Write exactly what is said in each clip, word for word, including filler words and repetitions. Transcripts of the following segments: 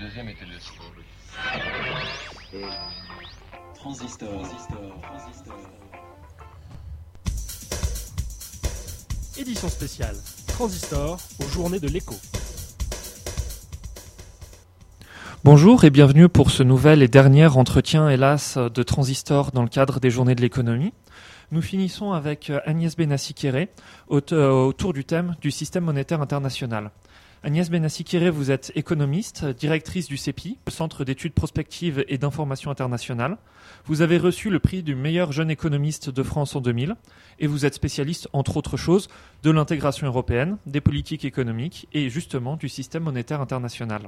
deuxième était le Transistor, transistor, transistor. Édition spéciale Transistor aux Journées de l'écho. Bonjour et bienvenue pour ce nouvel et dernier entretien, hélas, de Transistor dans le cadre des Journées de l'économie. Nous finissons avec Agnès Benassi-Kéré autour du thème du système monétaire international. Agnès Benassi-Kéré, vous êtes économiste, directrice du C E P I, le Centre d'études prospectives et d'information internationale. Vous avez reçu le prix du meilleur jeune économiste de France en deux mille et vous êtes spécialiste, entre autres choses, de l'intégration européenne, des politiques économiques et justement du système monétaire international.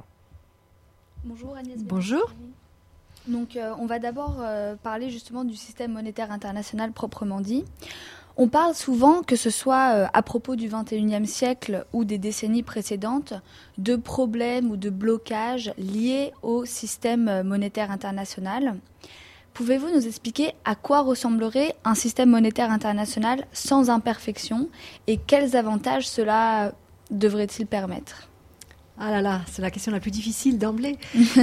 Bonjour Agnès. Bonjour. Donc euh, on va d'abord euh, parler justement du système monétaire international proprement dit. On parle souvent, que ce soit euh, à propos du vingt et unième siècle ou des décennies précédentes, de problèmes ou de blocages liés au système monétaire international. Pouvez-vous nous expliquer à quoi ressemblerait un système monétaire international sans imperfection et quels avantages cela devrait-il permettre ? Ah là là, c'est la question la plus difficile d'emblée.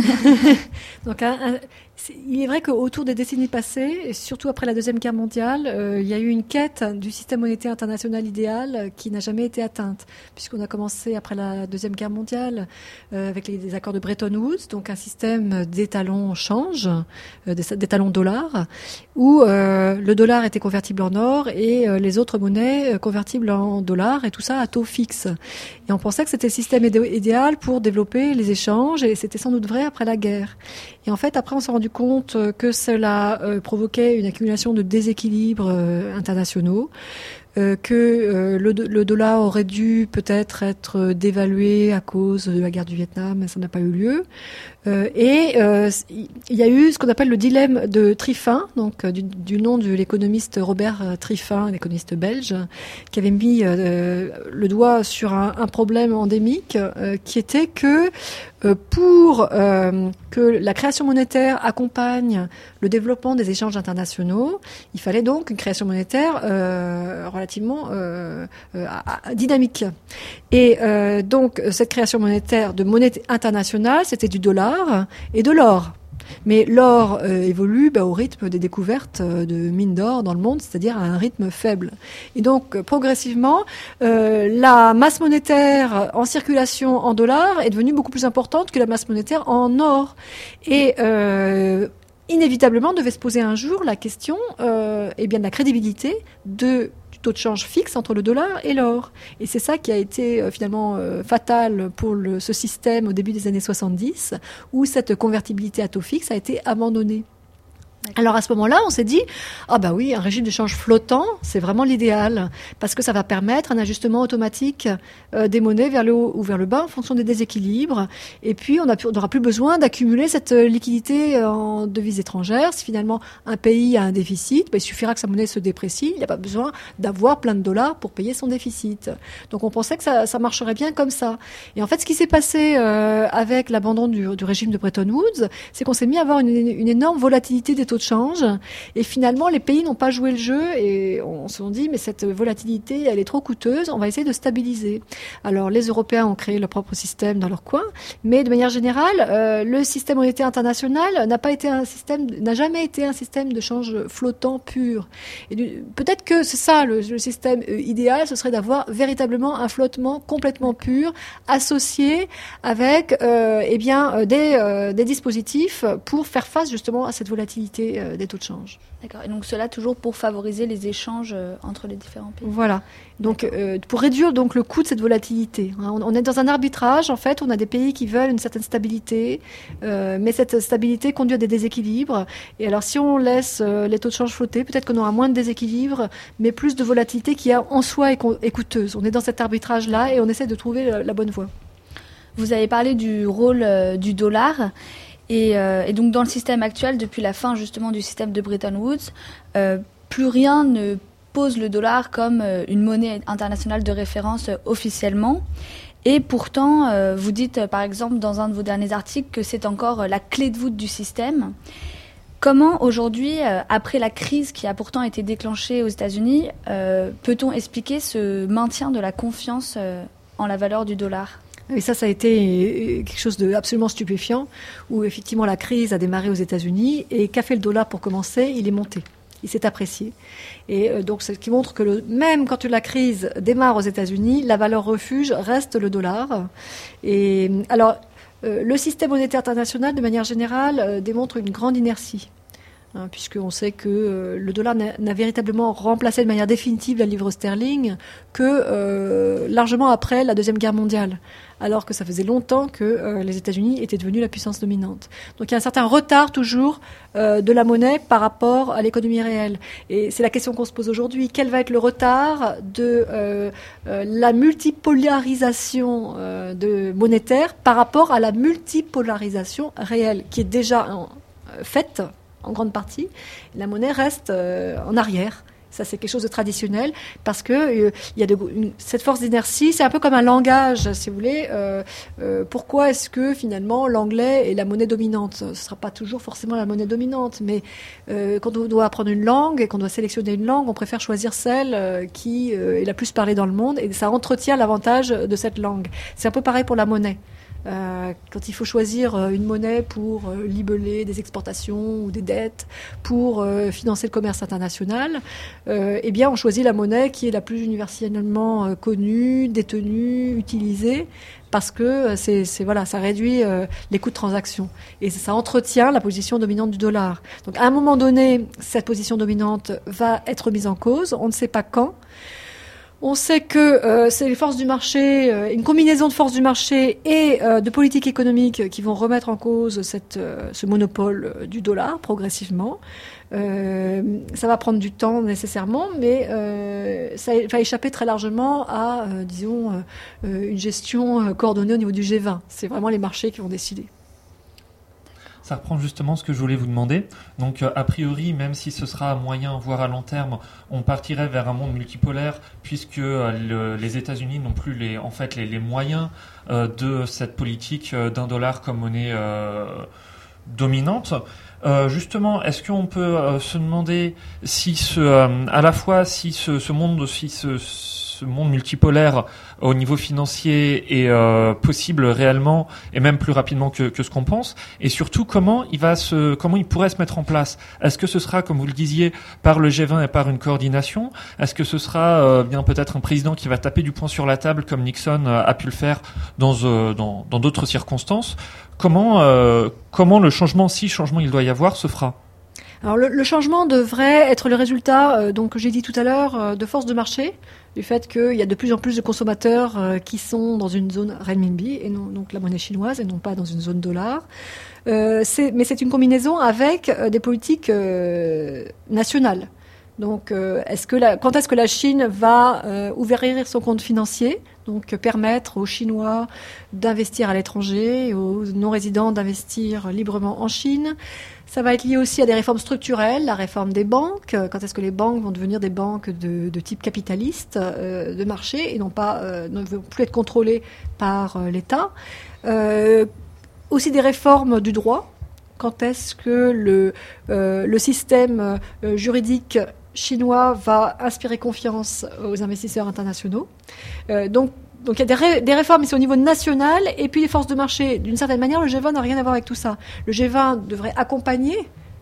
Donc, un, un, c'est, il est vrai qu'autour des décennies passées, et surtout après la Deuxième Guerre mondiale, euh, il y a eu une quête du système monétaire international idéal euh, qui n'a jamais été atteinte, puisqu'on a commencé après la Deuxième Guerre mondiale euh, avec les, les accords de Bretton Woods, donc un système d'étalons change, euh, d'étalons dollars, où euh, le dollar était convertible en or et euh, les autres monnaies euh, convertibles en dollars, et tout ça à taux fixe. Et on pensait que c'était le système idéal pour développer les échanges, et c'était sans doute vrai après la guerre. Et en fait, après, on s'est rendu compte que cela euh, provoquait une accumulation de déséquilibres euh, internationaux, euh, que euh, le, le dollar aurait dû peut-être être dévalué à cause de la guerre du Vietnam, mais ça n'a pas eu lieu. Euh, et euh, il y a eu ce qu'on appelle le dilemme de Triffin, donc euh, du, du nom de l'économiste Robert Triffin, l'économiste belge, qui avait mis euh, le doigt sur un, un problème endémique euh, qui était que euh, pour euh, que la création monétaire accompagne le développement des échanges internationaux, il fallait donc une création monétaire euh, relativement euh, euh, dynamique. Et euh, donc cette création monétaire de monnaie internationale, c'était du dollar et de l'or. Mais l'or euh, évolue bah, au rythme des découvertes euh, de mines d'or dans le monde, c'est-à-dire à un rythme faible. Et donc, euh, progressivement, euh, la masse monétaire en circulation en dollars est devenue beaucoup plus importante que la masse monétaire en or. Et euh, inévitablement, devait se poser un jour la question euh, eh bien, de la crédibilité de taux de change fixe entre le dollar et l'or. Et c'est ça qui a été euh, finalement euh, fatal pour le, ce système au début des années soixante-dix, où cette convertibilité à taux fixe a été abandonnée. D'accord. Alors à ce moment-là, on s'est dit ah bah oui, un régime d'échange flottant, c'est vraiment l'idéal parce que ça va permettre un ajustement automatique euh, des monnaies vers le haut ou vers le bas en fonction des déséquilibres. Et puis on n'aura plus besoin d'accumuler cette liquidité en devises étrangères. Si finalement un pays a un déficit, bah, il suffira que sa monnaie se déprécie. Il n'y a pas besoin d'avoir plein de dollars pour payer son déficit. Donc on pensait que ça, ça marcherait bien comme ça. Et en fait, ce qui s'est passé euh, avec l'abandon du, du régime de Bretton Woods, c'est qu'on s'est mis à avoir une, une énorme volatilité des taux de change, et finalement les pays n'ont pas joué le jeu et on se dit mais cette volatilité elle est trop coûteuse, on va essayer de stabiliser. Alors les Européens ont créé leur propre système dans leur coin, mais de manière générale euh, le système monétaire international n'a pas été un système, n'a jamais été un système de change flottant pur. Et du, peut-être que c'est ça le, le système euh, idéal, ce serait d'avoir véritablement un flottement complètement pur associé avec euh, eh bien euh, des, euh, des dispositifs pour faire face justement à cette volatilité des taux de change. D'accord. Et donc cela toujours pour favoriser les échanges entre les différents pays. Voilà. Donc euh, pour réduire donc le coût de cette volatilité. On, on est dans un arbitrage. En fait, on a des pays qui veulent une certaine stabilité, euh, mais cette stabilité conduit à des déséquilibres. Et alors si on laisse euh, les taux de change flotter, peut-être qu'on aura moins de déséquilibres, mais plus de volatilité qui en soi est, co- est coûteuse. On est dans cet arbitrage-là et on essaie de trouver la, la bonne voie. Vous avez parlé du rôle euh, du dollar. Et, euh, et donc dans le système actuel, depuis la fin justement du système de Bretton Woods, euh, plus rien ne pose le dollar comme euh, une monnaie internationale de référence euh, officiellement. Et pourtant, euh, vous dites euh, par exemple dans un de vos derniers articles que c'est encore euh, la clé de voûte du système. Comment aujourd'hui, euh, après la crise qui a pourtant été déclenchée aux États-Unis, euh, peut-on expliquer ce maintien de la confiance euh, en la valeur du dollar ? Et ça, ça a été quelque chose d'absolument stupéfiant, où effectivement la crise a démarré aux États-Unis, et qu'a fait le dollar pour commencer? Il est monté. Il s'est apprécié. Et euh, donc, ce qui montre que le, même quand la crise démarre aux États-Unis, la valeur refuge reste le dollar. Et alors, euh, le système monétaire international, de manière générale, euh, démontre une grande inertie. Hein, puisqu'on sait que euh, le dollar n'a, n'a véritablement remplacé de manière définitive la livre sterling que euh, largement après la Deuxième Guerre mondiale, alors que ça faisait longtemps que euh, les États-Unis étaient devenus la puissance dominante. Donc il y a un certain retard toujours euh, de la monnaie par rapport à l'économie réelle. Et c'est la question qu'on se pose aujourd'hui. Quel va être le retard de euh, euh, la multipolarisation euh, de monétaire par rapport à la multipolarisation réelle, qui est déjà en, euh, faite en grande partie? La monnaie reste euh, en arrière. Ça, c'est quelque chose de traditionnel, parce que euh, il y a de, une, cette force d'inertie. C'est un peu comme un langage, si vous voulez. Euh, euh, pourquoi est-ce que finalement l'anglais est la monnaie dominante? Ce ne sera pas toujours forcément la monnaie dominante, mais euh, quand on doit apprendre une langue et qu'on doit sélectionner une langue, on préfère choisir celle euh, qui euh, est la plus parlée dans le monde, et ça entretient l'avantage de cette langue. C'est un peu pareil pour la monnaie. Euh, quand il faut choisir euh, une monnaie pour euh, libeller des exportations ou des dettes, pour euh, financer le commerce international, euh, eh bien on choisit la monnaie qui est la plus universellement euh, connue, détenue, utilisée, parce que euh, c'est, c'est voilà, ça réduit euh, les coûts de transaction et ça entretient la position dominante du dollar. Donc à un moment donné, cette position dominante va être mise en cause. On ne sait pas quand. On sait que euh, c'est les forces du marché, euh, une combinaison de forces du marché et euh, de politiques économiques qui vont remettre en cause cette, euh, ce monopole euh, du dollar progressivement. Euh, ça va prendre du temps nécessairement, mais euh, ça va échapper très largement à, euh, disons, euh, une gestion coordonnée au niveau du G vingt. C'est vraiment les marchés qui vont décider. Ça reprend justement ce que je voulais vous demander. Donc, euh, a priori, même si ce sera à moyen, voire à long terme, on partirait vers un monde multipolaire, puisque euh, le, les États-Unis n'ont plus les, en fait, les, les moyens euh, de cette politique euh, d'un dollar comme monnaie euh, dominante. Euh, justement, est-ce qu'on peut euh, se demander si ce, euh, à la fois, si ce, ce monde, si ce, ce monde multipolaire au niveau financier est euh, possible réellement et même plus rapidement que, que ce qu'on pense, et surtout comment il va se, comment il pourrait se mettre en place? Est-ce que ce sera, comme vous le disiez, par le G vingt et par une coordination? Est-ce que ce sera euh, bien peut-être un président qui va taper du poing sur la table comme Nixon euh, a pu le faire dans euh, dans, dans d'autres circonstances? Comment euh, comment le changement, si changement il doit y avoir, se fera? Alors le, le changement devrait être le résultat, euh, donc j'ai dit tout à l'heure, euh, de force de marché, du fait qu'il y a de plus en plus de consommateurs euh, qui sont dans une zone renminbi, et non donc la monnaie chinoise, et non pas dans une zone dollar. Euh, c'est, mais c'est une combinaison avec euh, des politiques euh, nationales. Donc, euh, est-ce que la, quand est-ce que la Chine va euh, ouvrir son compte financier, donc euh, permettre aux Chinois d'investir à l'étranger, aux non-résidents d'investir librement en Chine? Ça va être lié aussi à des réformes structurelles, la réforme des banques. Quand est-ce que les banques vont devenir des banques de, de type capitaliste, euh, de marché, et non pas euh, ne vont plus être contrôlées par euh, l'État. Euh, aussi des réformes du droit. Quand est-ce que le, euh, le système euh, juridique chinois va inspirer confiance aux investisseurs internationaux? euh, Donc, donc il y a des, ré, des réformes ici au niveau national, et puis les forces de marché. D'une certaine manière, le G vingt n'a rien à voir avec tout ça. Le G vingt devrait accompagner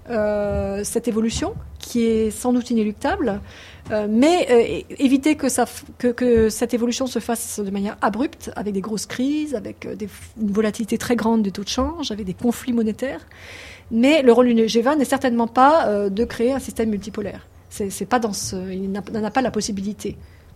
euh, cette évolution, qui est sans doute inéluctable, euh, mais euh, éviter que, ça, que, que cette évolution se fasse de manière abrupte, avec des grosses crises, avec des, une volatilité très grande des taux de change, avec des conflits monétaires. Mais le rôle du G vingt n'est certainement pas euh, de créer un système multipolaire. C'est, c'est pas dans ce, il n'en a pas la possibilité.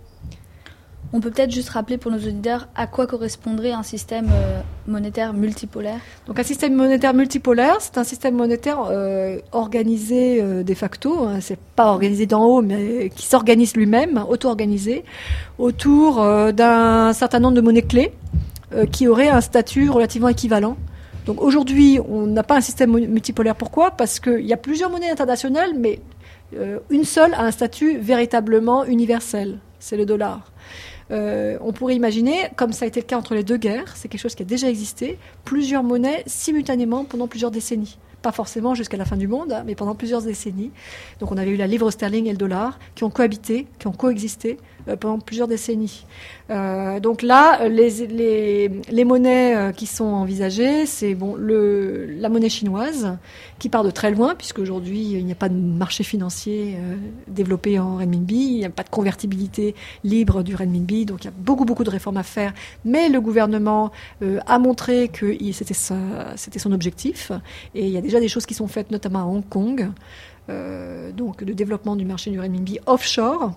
On peut peut-être juste rappeler pour nos auditeurs à quoi correspondrait un système euh, monétaire multipolaire. Donc un système monétaire multipolaire, c'est un système monétaire euh, organisé euh, de facto, hein, c'est pas organisé d'en haut, mais qui s'organise lui-même, auto-organisé, autour euh, d'un certain nombre de monnaies clés euh, qui auraient un statut relativement équivalent. Donc aujourd'hui, on n'a pas un système multipolaire. Pourquoi ? Parce qu'il y a plusieurs monnaies internationales, mais euh, une seule a un statut véritablement universel, c'est le dollar. Euh, on pourrait imaginer, comme ça a été le cas entre les deux guerres, c'est quelque chose qui a déjà existé, plusieurs monnaies simultanément pendant plusieurs décennies. pas forcément jusqu'à la fin du monde, hein, mais pendant plusieurs décennies. Donc on avait eu la livre sterling et le dollar qui ont cohabité, qui ont coexisté euh, pendant plusieurs décennies. Euh, donc là, les, les, les monnaies euh, qui sont envisagées, c'est bon, le, la monnaie chinoise qui part de très loin, puisque aujourd'hui il n'y a pas de marché financier euh, développé en renminbi, il n'y a pas de convertibilité libre du renminbi, donc il y a beaucoup beaucoup de réformes à faire. Mais le gouvernement euh, a montré que c'était, sa, c'était son objectif, et il y a déjà des choses qui sont faites, notamment à Hong Kong, euh, donc le développement du marché du renminbi offshore.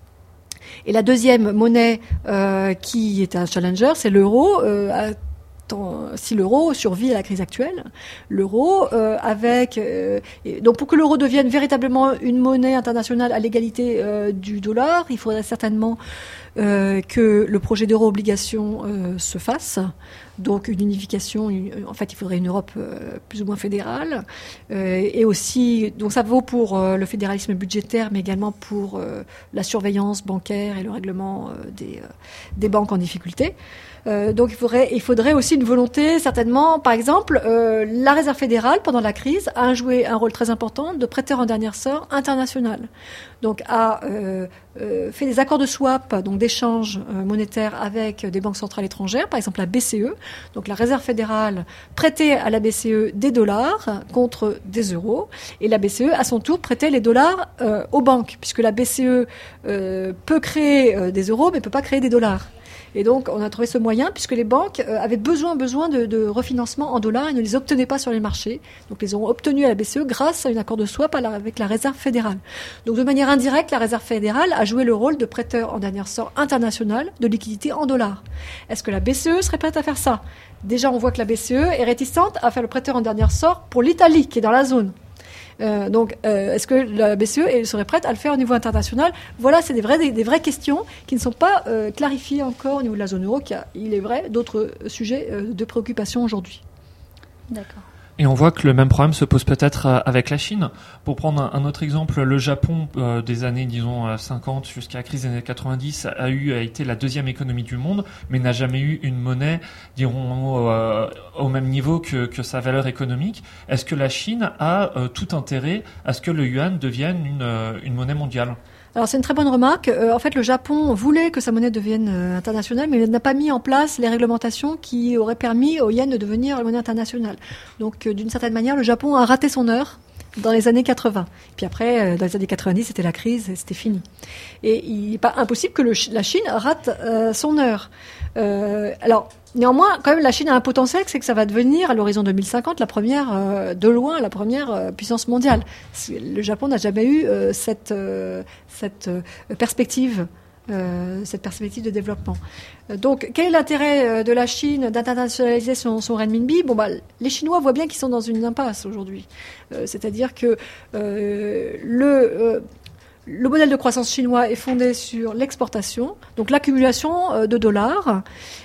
Et la deuxième monnaie euh, qui est un challenger, c'est l'euro. Euh, si l'euro survit à la crise actuelle, l'euro euh, avec euh, donc pour que l'euro devienne véritablement une monnaie internationale à l'égalité euh, du dollar, il faudrait certainement euh, que le projet d'euro-obligation euh, se fasse. Donc une unification, une, en fait il faudrait une Europe euh, plus ou moins fédérale, euh, et aussi, donc ça vaut pour euh, le fédéralisme budgétaire, mais également pour euh, la surveillance bancaire et le règlement euh, des, euh, des banques en difficulté. Euh, donc il faudrait, il faudrait aussi une volonté, certainement, par exemple, euh, la Réserve fédérale, pendant la crise, a joué un rôle très important de prêteur en dernier ressort international. Donc a euh, euh, fait des accords de swap, donc d'échange euh, monétaire avec des banques centrales étrangères, par exemple la B C E. Donc la Réserve fédérale prêtait à la B C E des dollars contre des euros, et la B C E, à son tour, prêtait les dollars euh, aux banques, puisque la B C E euh, peut créer euh, des euros, mais peut pas créer des dollars. Et donc, on a trouvé ce moyen, puisque les banques euh, avaient besoin, besoin de, de refinancement en dollars et ne les obtenaient pas sur les marchés. Donc, ils ont obtenu à la B C E grâce à un accord de swap à la, avec la Réserve fédérale. Donc, de manière indirecte, la Réserve fédérale a joué le rôle de prêteur en dernier ressort international de liquidité en dollars. Est-ce que la B C E serait prête à faire ça ? Déjà, on voit que la B C E est réticente à faire le prêteur en dernier ressort pour l'Italie, qui est dans la zone. Euh, donc, euh, est-ce que la B C E serait prête à le faire au niveau international ? Voilà, c'est des vraies, des, des vraies questions qui ne sont pas euh, clarifiées encore au niveau de la zone euro, qui a, il est vrai, d'autres sujets euh, de préoccupation aujourd'hui. D'accord. Et on voit que le même problème se pose peut-être avec la Chine. Pour prendre un, un autre exemple, le Japon, euh, des années, disons, cinquante jusqu'à la crise des années quatre-vingt-dix, a eu, a été la deuxième économie du monde, mais n'a jamais eu une monnaie, dirons, euh, au même niveau que, que sa valeur économique. Est-ce que la Chine a euh, tout intérêt à ce que le yuan devienne une, euh, une monnaie mondiale ? Alors c'est une très bonne remarque. Euh, en fait, le Japon voulait que sa monnaie devienne euh, internationale, mais il n'a pas mis en place les réglementations qui auraient permis au yen de devenir une monnaie internationale. Donc, euh, d'une certaine manière, le Japon a raté son heure dans les années quatre-vingts. Puis après, euh, dans les années quatre-vingt-dix, c'était la crise et c'était fini. Et il n'est pas impossible que le, la Chine rate euh, son heure. Euh, alors, néanmoins, quand même, la Chine a un potentiel, c'est que ça va devenir, à l'horizon deux mille cinquante, la première, euh, de loin, la première euh, puissance mondiale. Le Japon n'a jamais eu euh, cette, euh, cette euh, perspective, euh, cette perspective de développement. Euh, donc, quel est l'intérêt euh, de la Chine d'internationaliser son, son renminbi ? Bon, bah, les Chinois voient bien qu'ils sont dans une impasse aujourd'hui. Euh, c'est-à-dire que euh, le... Euh, Le modèle de croissance chinois est fondé sur l'exportation, donc l'accumulation de dollars.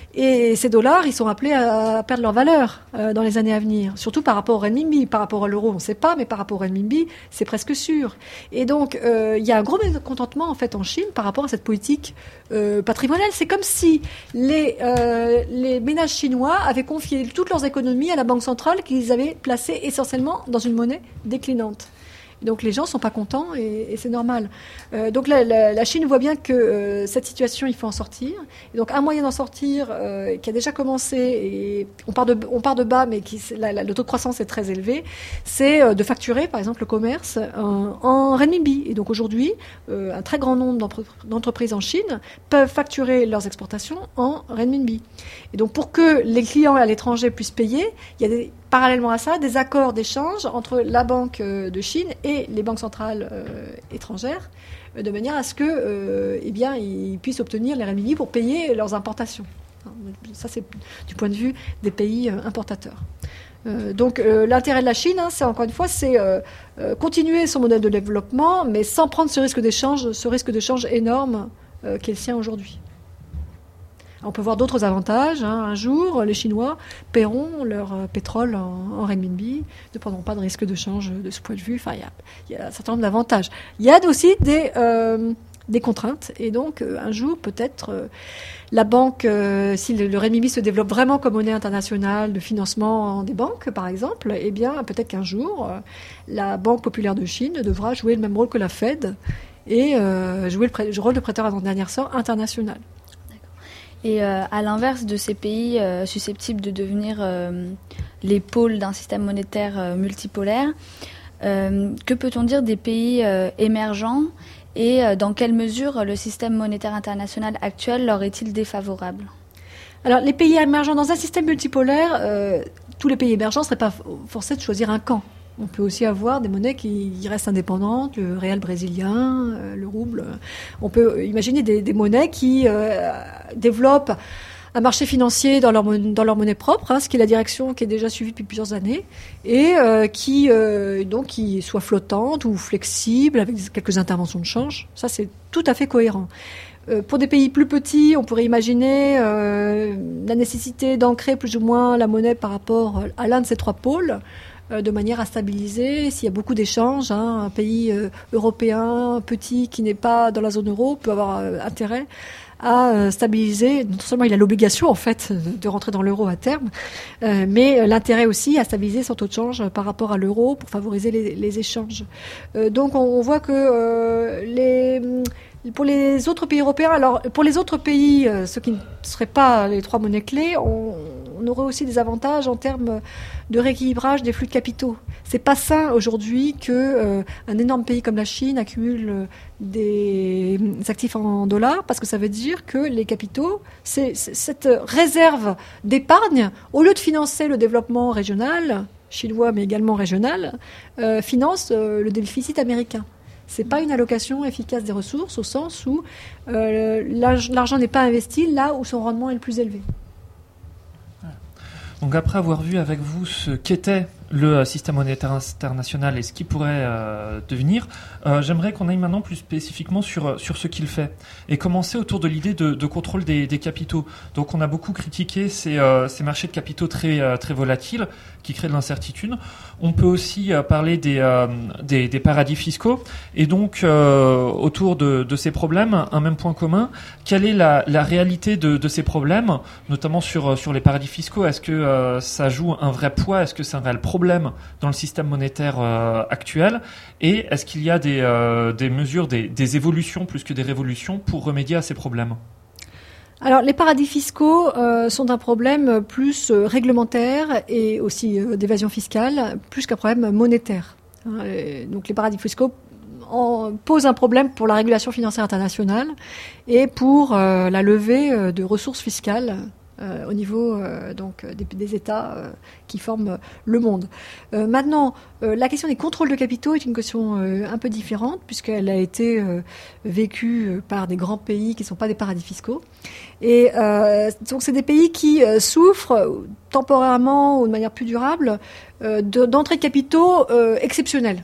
Et ces dollars, ils sont appelés à perdre leur valeur euh, dans les années à venir, surtout par rapport au renminbi. Par rapport à l'euro, on ne sait pas, mais par rapport au renminbi, c'est presque sûr. Et donc, euh, il y a un gros mécontentement en fait en Chine par rapport à cette politique euh, patrimoniale. C'est comme si les, euh, les ménages chinois avaient confié toutes leurs économies à la banque centrale qu'ils avaient placées essentiellement dans une monnaie déclinante. Donc les gens sont pas contents et, et c'est normal. Euh, donc la, la, la Chine voit bien que euh, cette situation, il faut en sortir. Et donc un moyen d'en sortir, euh, qui a déjà commencé, et on part de, on part de bas, mais qui, la, la, le taux de croissance est très élevé, c'est euh, de facturer, par exemple, le commerce en, en renminbi. Et donc aujourd'hui, euh, un très grand nombre d'entre, d'entreprises en Chine peuvent facturer leurs exportations en renminbi. Et donc pour que les clients à l'étranger puissent payer, il y a des parallèlement à ça, des accords d'échange entre la Banque de Chine et les banques centrales euh, étrangères, euh, de manière à ce que, euh, eh bien, ils puissent obtenir les renminbi pour payer leurs importations. Ça, c'est du point de vue des pays euh, importateurs. Euh, donc, euh, l'intérêt de la Chine, hein, c'est encore une fois, c'est euh, euh, continuer son modèle de développement, mais sans prendre ce risque d'échange, ce risque d'échange énorme euh, qui est le sien aujourd'hui. On peut voir d'autres avantages. Hein. Un jour, les Chinois paieront leur euh, pétrole en, en renminbi, ne prendront pas de risque de change de ce point de vue. Enfin, il y a, il y a un certain nombre d'avantages. Il y a aussi des, euh, des contraintes. Et donc, euh, un jour, peut-être, euh, la banque, euh, si le, le renminbi se développe vraiment comme monnaie internationale de financement des banques, par exemple, eh bien, peut-être qu'un jour, euh, la Banque populaire de Chine devra jouer le même rôle que la Fed et euh, jouer le, pré- le rôle de prêteur avant dernier sort international. Et euh, à l'inverse de ces pays euh, susceptibles de devenir euh, les pôles d'un système monétaire euh, multipolaire, euh, que peut-on dire des pays euh, émergents et euh, dans quelle mesure le système monétaire international actuel leur est-il défavorable ? Alors, les pays émergents dans un système multipolaire, euh, tous les pays émergents ne seraient pas forcés de choisir un camp. On peut aussi avoir des monnaies qui restent indépendantes, le réal brésilien, euh, le rouble. On peut imaginer des, des monnaies qui euh, développent un marché financier dans leur, dans leur monnaie propre, hein, ce qui est la direction qui est déjà suivie depuis plusieurs années, et euh, qui, euh, donc, qui soit flottante ou flexible avec quelques interventions de change. Ça, c'est tout à fait cohérent. Euh, pour des pays plus petits, on pourrait imaginer euh, la nécessité d'ancrer plus ou moins la monnaie par rapport à l'un de ces trois pôles, de manière à stabiliser. S'il y a beaucoup d'échanges, hein, un pays euh, européen petit qui n'est pas dans la zone euro peut avoir euh, intérêt à euh, stabiliser. Non seulement il a l'obligation en fait de rentrer dans l'euro à terme, euh, mais l'intérêt aussi à stabiliser son taux de change par rapport à l'euro pour favoriser les, les échanges. Euh, donc on, on voit que euh, les pour les autres pays européens, alors pour les autres pays, euh, ceux qui ne seraient pas les trois monnaies clés, on, on aurait aussi des avantages en termes de rééquilibrage des flux de capitaux. C'est pas sain aujourd'hui que euh, un énorme pays comme la Chine accumule euh, des actifs en dollars, parce que ça veut dire que les capitaux, c'est, c'est cette réserve d'épargne, au lieu de financer le développement régional, chinois mais également régional, euh, finance euh, le déficit américain. C'est pas une allocation efficace des ressources au sens où euh, l'argent n'est pas investi là où son rendement est le plus élevé. Donc après avoir vu avec vous ce qu'était le système monétaire international et ce qu'il pourrait euh, devenir, euh, j'aimerais qu'on aille maintenant plus spécifiquement sur, sur ce qu'il fait et commencer autour de l'idée de, de contrôle des, des capitaux. Donc on a beaucoup critiqué ces, euh, ces marchés de capitaux très, euh, très volatiles qui créent de l'incertitude. On peut aussi euh, parler des, euh, des, des paradis fiscaux et donc euh, autour de, de ces problèmes, un même point commun, quelle est la, la réalité de, de ces problèmes, notamment sur, sur les paradis fiscaux? Est-ce que euh, ça joue un vrai poids? Est-ce que c'est un réel problème dans le système monétaire euh, actuel, et est-ce qu'il y a des, euh, des mesures, des, des évolutions plus que des révolutions pour remédier à ces problèmes? Alors, les paradis fiscaux euh, sont un problème plus euh, réglementaire et aussi euh, d'évasion fiscale, plus qu'un problème monétaire. Hein, et donc, les paradis fiscaux en, posent un problème pour la régulation financière internationale et pour euh, la levée euh, de ressources fiscales Euh, au niveau euh, donc des, des États euh, qui forment le monde. Euh, maintenant, euh, la question des contrôles de capitaux est une question euh, un peu différente puisqu'elle a été euh, vécue par des grands pays qui ne sont pas des paradis fiscaux. Et euh, donc, c'est des pays qui euh, souffrent temporairement ou de manière plus durable euh, de, d'entrées de capitaux euh, exceptionnelles.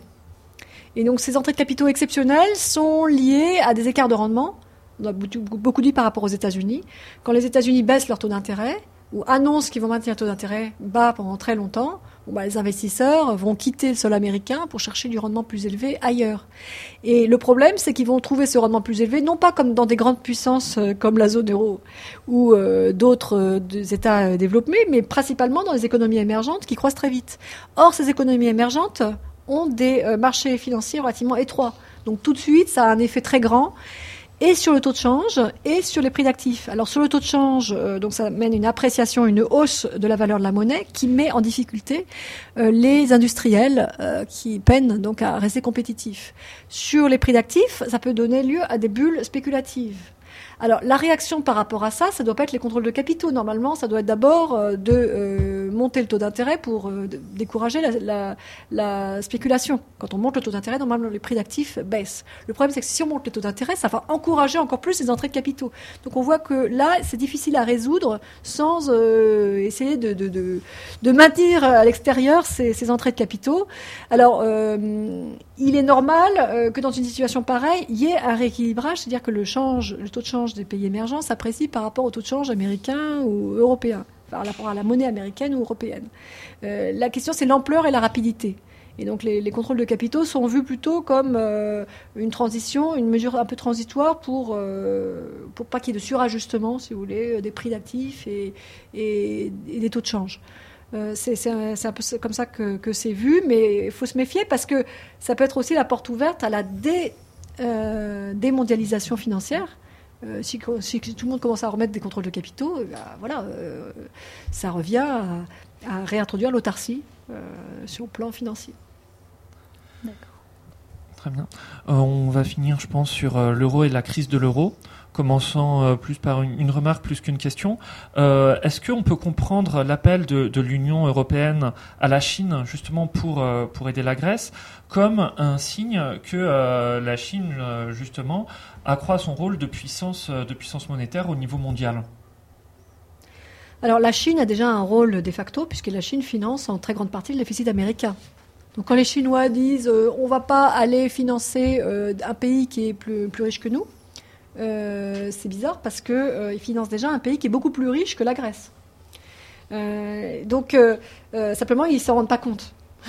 Et donc, ces entrées de capitaux exceptionnelles sont liées à des écarts de rendement. On a beaucoup dit par rapport aux États-Unis. Quand les États-Unis baissent leur taux d'intérêt ou annoncent qu'ils vont maintenir un taux d'intérêt bas pendant très longtemps, bon bah, les investisseurs vont quitter le sol américain pour chercher du rendement plus élevé ailleurs. Et le problème, c'est qu'ils vont trouver ce rendement plus élevé, non pas comme dans des grandes puissances euh, comme la zone euro ou euh, d'autres euh, des États euh, développés, mais principalement dans les économies émergentes qui croissent très vite. Or, ces économies émergentes ont des euh, marchés financiers relativement étroits. Donc tout de suite, ça a un effet très grand. Et sur le taux de change et sur les prix d'actifs. Alors sur le taux de change, euh, donc ça mène une appréciation, une hausse de la valeur de la monnaie qui met en difficulté euh, les industriels euh, qui peinent donc à rester compétitifs. Sur les prix d'actifs, ça peut donner lieu à des bulles spéculatives. Alors, la réaction par rapport à ça, ça ne doit pas être les contrôles de capitaux. Normalement, ça doit être d'abord euh, de euh, monter le taux d'intérêt pour euh, de, décourager la, la, la spéculation. Quand on monte le taux d'intérêt, normalement, les prix d'actifs baissent. Le problème, c'est que si on monte les taux d'intérêt, ça va encourager encore plus les entrées de capitaux. Donc, on voit que là, c'est difficile à résoudre sans euh, essayer de, de, de, de maintenir à l'extérieur ces, ces entrées de capitaux. Alors, euh, il est normal euh, que dans une situation pareille, il y ait un rééquilibrage, c'est-à-dire que le change, le taux de change des pays émergents s'apprécie par rapport au taux de change américain ou européen, par rapport à la monnaie américaine ou européenne. Euh, la question, c'est l'ampleur et la rapidité. Et donc les, les contrôles de capitaux sont vus plutôt comme euh, une transition, une mesure un peu transitoire pour euh, pour pas qu'il y ait de surajustement, si vous voulez, des prix d'actifs et, et, et des taux de change. Euh, c'est, c'est, un, c'est un peu comme ça que, que c'est vu, mais il faut se méfier parce que ça peut être aussi la porte ouverte à la dé, euh, démondialisation financière. Euh, si, si tout le monde commence à remettre des contrôles de capitaux, euh, bah, voilà, euh, ça revient à, à réintroduire l'autarcie euh, sur le plan financier. D'accord. Très bien. Euh, on va finir, je pense, sur euh, l'euro et la crise de l'euro. Commençant euh, plus par une, une remarque plus qu'une question. Euh, est-ce qu'on peut comprendre l'appel de, de l'Union européenne à la Chine justement pour, euh, pour aider la Grèce comme un signe que euh, la Chine euh, justement accroît son rôle de puissance, de puissance monétaire au niveau mondial ? Alors la Chine a déjà un rôle de facto puisque la Chine finance en très grande partie le déficit américain. Donc quand les Chinois disent euh, on ne va pas aller financer euh, un pays qui est plus, plus riche que nous, Euh, c'est bizarre parce qu'ils euh, financent déjà un pays qui est beaucoup plus riche que la Grèce. Euh, donc, euh, euh, simplement, ils ne s'en rendent pas compte.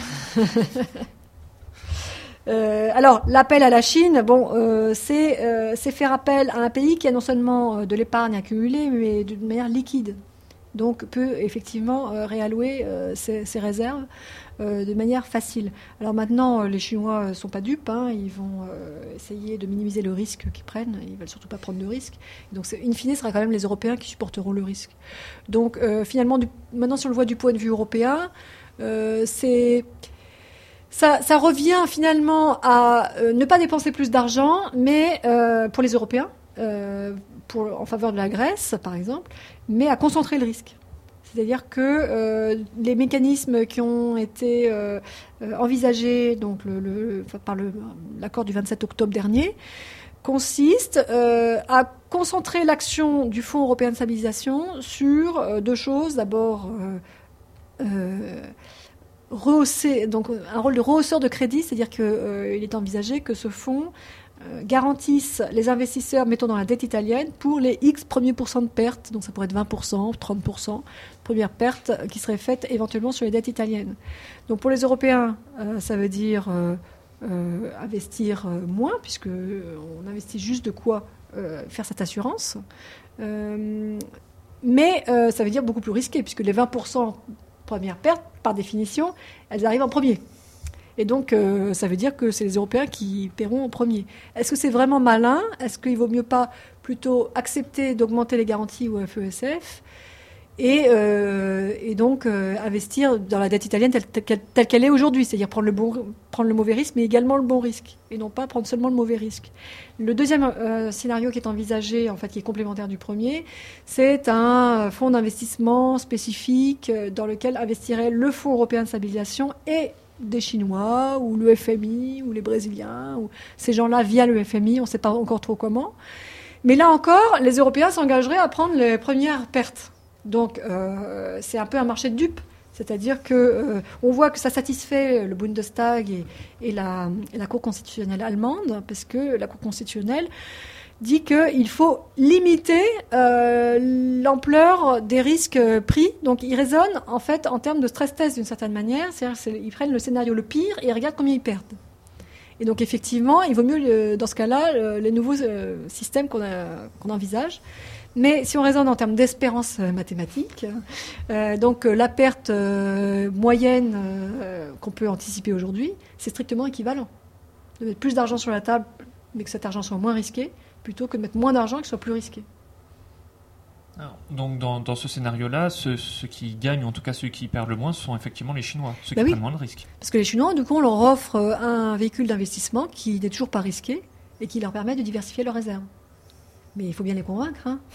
euh, alors, l'appel à la Chine, bon, euh, c'est, euh, c'est faire appel à un pays qui a non seulement de l'épargne accumulée, mais d'une manière liquide. Donc, peut effectivement euh, réallouer euh, ses, ses réserves euh, de manière facile. Alors maintenant, les Chinois ne sont pas dupes, hein, ils vont euh, essayer de minimiser le risque qu'ils prennent, ils ne veulent surtout pas prendre de risque. Donc, c'est, in fine, ce sera quand même les Européens qui supporteront le risque. Donc, euh, finalement, du, maintenant, si on le voit du point de vue européen, euh, c'est... Ça, ça revient finalement à euh, ne pas dépenser plus d'argent, mais euh, pour les Européens, euh, pour, en faveur de la Grèce, par exemple, mais à concentrer le risque. C'est-à-dire que euh, les mécanismes qui ont été euh, envisagés donc le, le, enfin, par le, l'accord du vingt-sept octobre dernier consistent euh, à concentrer l'action du Fonds européen de stabilisation sur euh, deux choses. D'abord, euh, euh, rehausser, donc un rôle de rehausseur de crédit, c'est-à-dire qu'il euh, est envisagé que ce fonds euh, garantisse les investisseurs, mettons dans la dette italienne, pour les X premiers pourcents de pertes, donc ça pourrait être vingt pour cent, trente pour cent, première perte qui serait faite éventuellement sur les dettes italiennes. Donc pour les Européens, euh, ça veut dire euh, euh, investir euh, moins, puisqu'on investit juste de quoi euh, faire cette assurance. Euh, mais euh, ça veut dire beaucoup plus risqué, puisque les vingt pour cent première perte, par définition, elles arrivent en premier. Et donc, euh, ça veut dire que c'est les Européens qui paieront en premier. Est-ce que c'est vraiment malin ? Est-ce qu'il ne vaut mieux pas plutôt accepter d'augmenter les garanties au F E S F et, euh, et donc euh, investir dans la dette italienne telle, telle, telle qu'elle est aujourd'hui, c'est-à-dire prendre le, bon, prendre le mauvais risque, mais également le bon risque, et non pas prendre seulement le mauvais risque. Le deuxième euh, scénario qui est envisagé, en fait, qui est complémentaire du premier, c'est un fonds d'investissement spécifique dans lequel investirait le Fonds européen de stabilisation et des Chinois, ou le F M I, ou les Brésiliens, ou ces gens-là via le F M I, on ne sait pas encore trop comment. Mais là encore, les Européens s'engageraient à prendre les premières pertes. Donc, euh, c'est un peu un marché de dupes. C'est-à-dire qu'on euh, voit que ça satisfait le Bundestag et, et, la, et la Cour constitutionnelle allemande, parce que la Cour constitutionnelle dit qu'il faut limiter euh, l'ampleur des risques pris. Donc, ils raisonnent, en fait, en termes de stress test, d'une certaine manière. C'est-à-dire qu'ils prennent le scénario le pire et ils regardent combien ils perdent. Et donc, effectivement, il vaut mieux, dans ce cas-là, les nouveaux euh, systèmes qu'on, a, qu'on envisage. Mais si on raisonne en termes d'espérance mathématique, euh, donc euh, la perte euh, moyenne euh, qu'on peut anticiper aujourd'hui, c'est strictement équivalent. De mettre plus d'argent sur la table, mais que cet argent soit moins risqué, plutôt que de mettre moins d'argent et que ce soit plus risqué. Alors, donc dans, dans ce scénario-là, ceux, ceux qui gagnent, ou en tout cas ceux qui perdent le moins, sont effectivement les Chinois, ceux bah qui oui. prennent moins de risques. Parce que les Chinois, du coup, on leur offre un véhicule d'investissement qui n'est toujours pas risqué et qui leur permet de diversifier leurs réserves. Mais il faut bien les convaincre. Hein.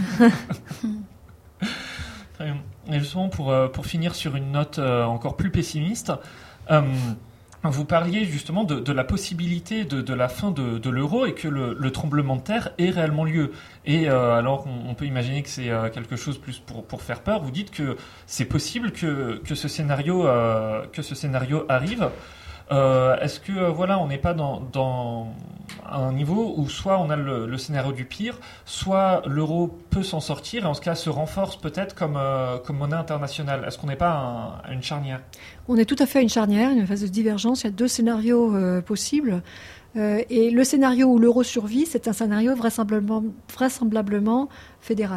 Très bien. Et justement, pour, pour finir sur une note encore plus pessimiste, euh, vous parliez justement de, de la possibilité de, de la fin de, de l'euro et que le, le tremblement de terre ait réellement lieu. Et euh, alors, on, on peut imaginer que c'est quelque chose plus pour, pour faire peur. Vous dites que c'est possible que, que, ce, scénario, euh, que ce scénario arrive. Euh, est-ce que euh, voilà, on n'est pas dans, dans un niveau où soit on a le, le scénario du pire, soit l'euro peut s'en sortir et en ce cas se renforce peut-être comme, euh, comme monnaie internationale. Est-ce qu'on n'est pas à, un, à une charnière ? On est tout à fait à une charnière, une phase de divergence. Il y a deux scénarios euh, possibles. Euh, et le scénario où l'euro survit, c'est un scénario vraisemblablement, vraisemblablement fédéral.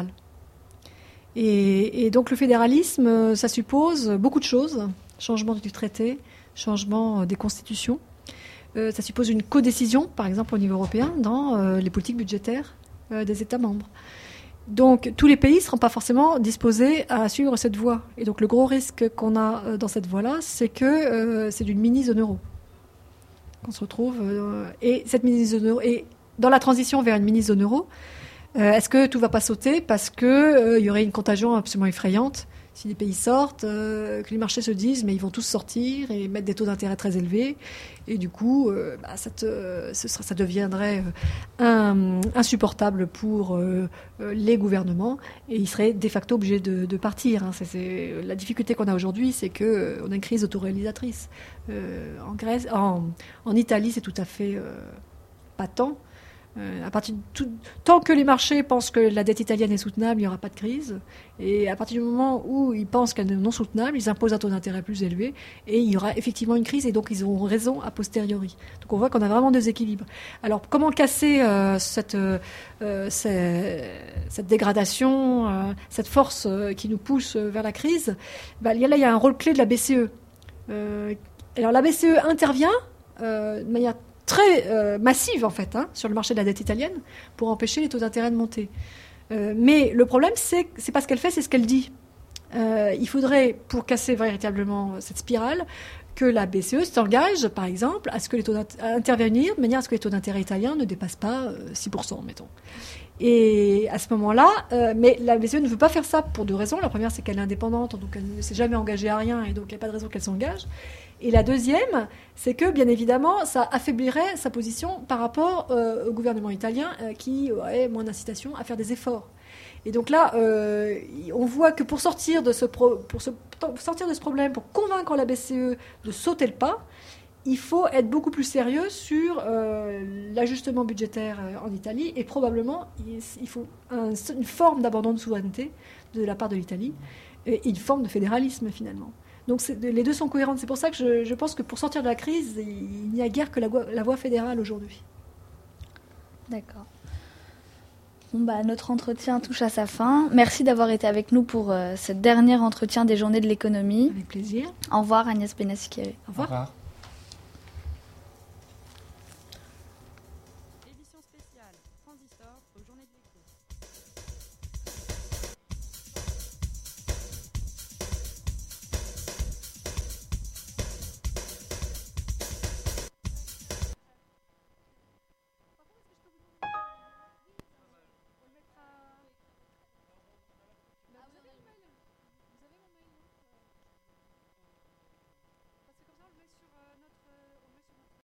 Et, et donc le fédéralisme, ça suppose beaucoup de choses. Changement du traité, changement des constitutions. Euh, ça suppose une codécision, par exemple au niveau européen, dans euh, les politiques budgétaires euh, des États membres. Donc tous les pays ne seront pas forcément disposés à suivre cette voie. Et donc le gros risque qu'on a euh, dans cette voie-là, c'est que euh, c'est d'une mini-zone euro. Qu'on se retrouve... Euh, et cette mini-zone euro... Et dans la transition vers une mini-zone euro, euh, est-ce que tout ne va pas sauter parce qu'il euh, y aurait une contagion absolument effrayante si les pays sortent, euh, que les marchés se disent mais ils vont tous sortir et mettre des taux d'intérêt très élevés. Et du coup, euh, bah, ça, te, ce sera, ça deviendrait euh, un, insupportable pour euh, les gouvernements et ils seraient de facto obligés de, de partir. Hein. C'est, c'est, la difficulté qu'on a aujourd'hui, c'est qu'on euh, a une crise autoréalisatrice. Euh, en, Grèce, en, en Italie, c'est tout à fait euh, patent. Euh, à partir de tout, tant que les marchés pensent que la dette italienne est soutenable, il n'y aura pas de crise. Et à partir du moment où ils pensent qu'elle est non soutenable, ils imposent un taux d'intérêt plus élevé et il y aura effectivement une crise et donc ils auront raison a posteriori. Donc on voit qu'on a vraiment deux équilibres. Alors comment casser euh, cette, euh, cette, cette dégradation, euh, cette force euh, qui nous pousse vers la crise? Ben, là, il y a un rôle clé de la B C E. Euh, alors la B C E intervient euh, de manière très euh, massive en fait hein, sur le marché de la dette italienne pour empêcher les taux d'intérêt de monter. Euh, mais le problème, c'est c'est pas ce qu'elle fait, c'est ce qu'elle dit. Euh, il faudrait, pour casser véritablement cette spirale, que la B C E s'engage, par exemple, à ce que les taux à intervenir de manière à ce que les taux d'intérêt italiens ne dépassent pas euh, six pour cent, mettons. Et à ce moment-là, euh, mais la B C E ne veut pas faire ça pour deux raisons. La première, c'est qu'elle est indépendante, donc elle ne s'est jamais engagée à rien, et donc il n'y a pas de raison qu'elle s'engage. Et la deuxième, c'est que, bien évidemment, ça affaiblirait sa position par rapport euh, au gouvernement italien euh, qui aurait moins d'incitation à faire des efforts. Et donc là, euh, on voit que pour sortir, de ce pro- pour, se, pour sortir de ce problème, pour convaincre la B C E de sauter le pas, il faut être beaucoup plus sérieux sur euh, l'ajustement budgétaire en Italie et probablement il, il faut un, une forme d'abandon de souveraineté de la part de l'Italie et une forme de fédéralisme finalement. Donc c'est, les deux sont cohérentes. C'est pour ça que je, je pense que pour sortir de la crise, il n'y a guère que la, la voie fédérale aujourd'hui. D'accord. Bon, bah, notre entretien touche à sa fin. Merci d'avoir été avec nous pour euh, ce dernier entretien des Journées de l'économie. Avec plaisir. Au revoir Agnès Benassi-Kéré. Au revoir. Au revoir.